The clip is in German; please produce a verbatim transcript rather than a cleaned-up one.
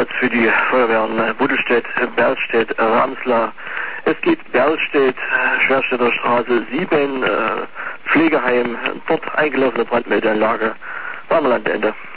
Einsatz für die Feuerwehren Buddelstedt, Berlstedt, Ramsler. Es geht Berlstedt, Schwerstädter Straße sieben, Pflegeheim, dort eingelaufene Brandmeldeanlage. Warmlandende.